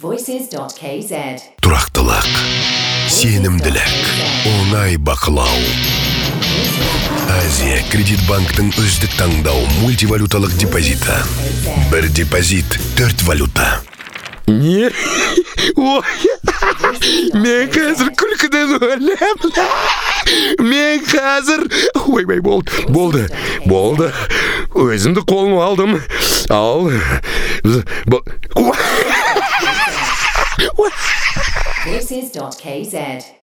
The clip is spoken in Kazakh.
Voices.kz. Тұрақтылық, сенімділік, оңай бақылау. Азия Кредитбанктың үздік таңдау мультивалюталық депозиті. Бір депозит, 4 валюта. Не? Ой, мен қазір күлкіден өлем. Мен қазір... Ойбай, болды. Өзімді қолыма алдым. Ал... Voices.kz.